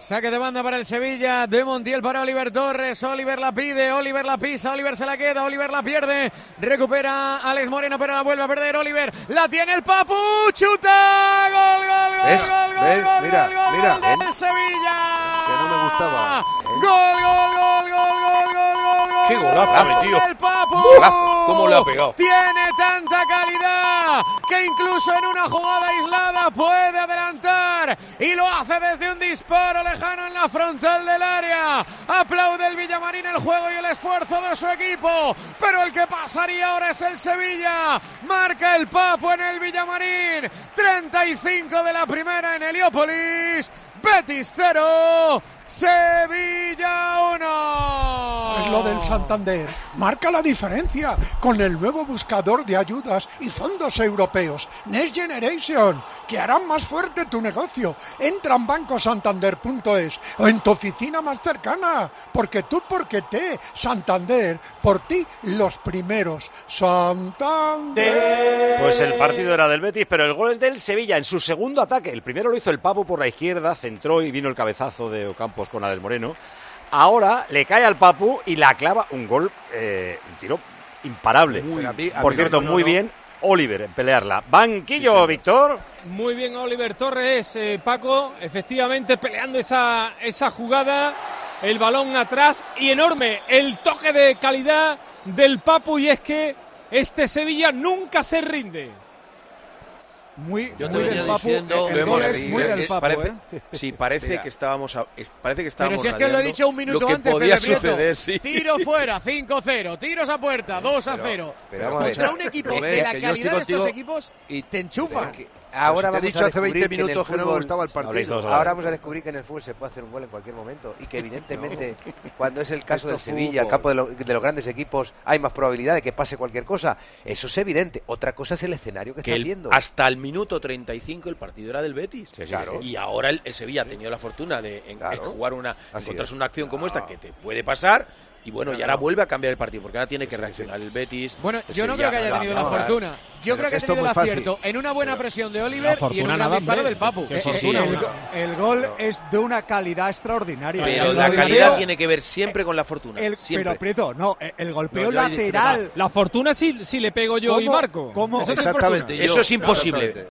Saque de banda para el Sevilla, de Montiel para Oliver Torres, Oliver la pide, Oliver la pisa, Oliver se la queda, Oliver la pierde, recupera Alex Moreno pero la vuelve a perder Oliver, la tiene el Papu, chuta, gol del Sevilla, que no me gustaba, gol, qué golazo, tío, el Papu, cómo le ha pegado, tiene tanta calidad que incluso en una jugada aislada puede adelantar y lo hace desde un disparo lejano en la frontal del área. Aplaude el Villamarín el juego y el esfuerzo de su equipo, pero el que pasaría ahora es el Sevilla. Marca el Papu en el Villamarín, 35 de la primera en Heliópolis. Betis 0, Sevilla 1. Es lo del Santander. Marca la diferencia con el nuevo buscador de ayudas y fondos europeos, Next Generation, que harán más fuerte tu negocio. Entra en bancosantander.es o en tu oficina más cercana. Porque Santander, por ti los primeros. Santander. Pues el partido era del Betis, pero el gol es del Sevilla en su segundo ataque. El primero lo hizo el Papu por la izquierda, centró y vino el cabezazo de Ocampos con Alex Moreno. Ahora le cae al Papu y la clava un gol, un tiro imparable. Por cierto, muy bien Oliver en pelearla. Banquillo, sí, Víctor. Muy bien Oliver Torres, Paco, efectivamente peleando esa jugada, el balón atrás y enorme el toque de calidad del Papu, y es que este Sevilla nunca se rinde. Muy del Papu, el gol es muy del Papu, Sí, parece que estábamos pero si es que lo he dicho un minuto que antes, podía Pepe suceder, sí. Tiro fuera, 5-0, tiros a puerta, 2-0. Pero contra un equipo de la calidad de estos equipos y te enchufan. Ahora vamos a hace 20 minutos que no me gustaba el partido. Ahora vamos a descubrir que en el fútbol se puede hacer un gol en cualquier momento y que evidentemente cuando es el caso del Sevilla, el campo de los grandes equipos, hay más probabilidad de que pase cualquier cosa. Eso es evidente. Otra cosa es el escenario que estás viendo. Hasta el minuto 35 el partido era del Betis. Claro. Y ahora el Sevilla ha tenido la fortuna de jugar encontrarse una acción como esta que te puede pasar. Y bueno, y ahora vuelve a cambiar el partido, porque ahora tiene que reaccionar el Betis. Bueno, yo no creo que haya tenido la fortuna. Yo creo que ha tenido el acierto en una buena presión de Oliver y en un gran disparo del Papu. El gol es de una calidad extraordinaria. Pero la calidad tiene que ver siempre con la fortuna. Pero Prieto, el golpeo lateral. La fortuna sí le pego yo y marco. ¿Cómo? Exactamente. Eso es imposible.